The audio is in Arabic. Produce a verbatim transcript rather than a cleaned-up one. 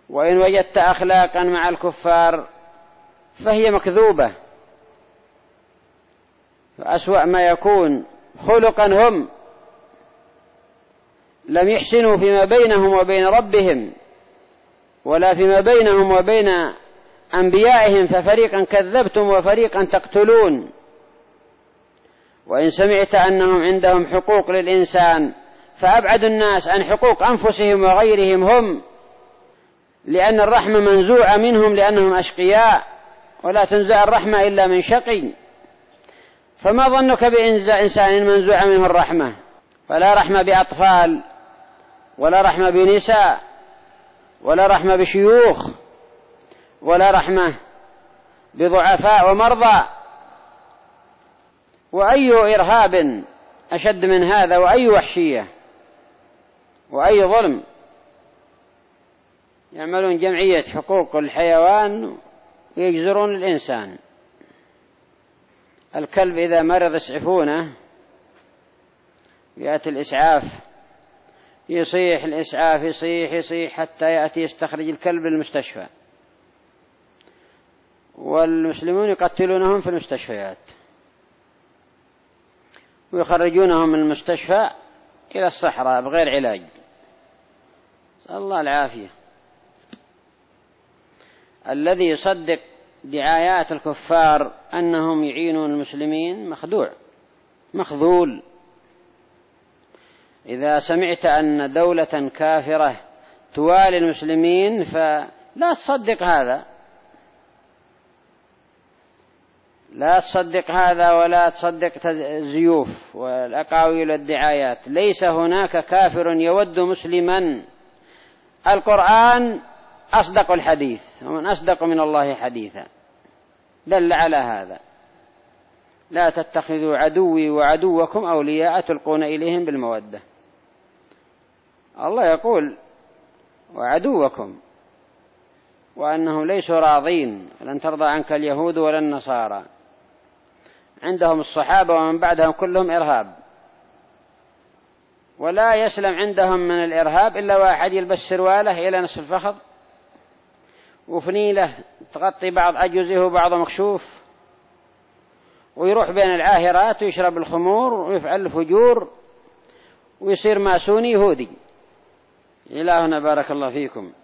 وإن وجدت أخلاقا مع الكفار فهي مكذوبة، فأسوأ ما يكون خلقا هم لم يحسنوا فيما بينهم وبين ربهم ولا فيما بينهم وبين أنبيائهم، ففريقا كذبتم وفريقا تقتلون. وإن سمعت أنهم عندهم حقوق للإنسان فأبعد الناس عن حقوق أنفسهم وغيرهم هم، لأن الرحمة منزوعة منهم لأنهم أشقياء، ولا تنزع الرحمة إلا من شقي. فما ظنك بإنسان منزوع منه الرحمة؟ فلا رحمة بأطفال ولا رحمة بنساء ولا رحمة بشيوخ ولا رحمة بضعفاء ومرضى. وأي إرهاب أشد من هذا، وأي وحشية وأي ظلم. يعملون جمعية حقوق الحيوان ويجزرون الإنسان. الكلب إذا مرض يسعفونه، يأتي الإسعاف يصيح الإسعاف يصيح يصيح حتى يأتي يستخرج الكلب للمستشفى، والمسلمون يقتلونهم في المستشفيات ويخرجونهم من المستشفى إلى الصحراء بغير علاج. نسأل الله العافية. الذي يصدق دعايات الكفار أنهم يعينون المسلمين مخدوع مخذول. إذا سمعت أن دولة كافرة توالي المسلمين فلا تصدق هذا، لا تصدق هذا ولا تصدق الزيوف والأقاويل والدعايات. ليس هناك كافر يود مسلما. القرآن أصدق الحديث، ومن أصدق من الله حديثا، دل على هذا. لا تتخذوا عدوي وعدوكم أولياء تلقون إليهم بالمودة. الله يقول وعدوكم، وأنهم ليسوا راضين، لن ترضى عنك اليهود ولا النصارى. عندهم الصحابة ومن بعدهم كلهم إرهاب، ولا يسلم عندهم من الإرهاب إلا واحد يلبس سرواله إلى نصف الفخذ وفنيلة تغطي بعض أجزه وبعض مكشوف، ويروح بين العاهرات ويشرب الخمور ويفعل الفجور ويصير ماسوني يهودي. إلهنا بارك الله فيكم.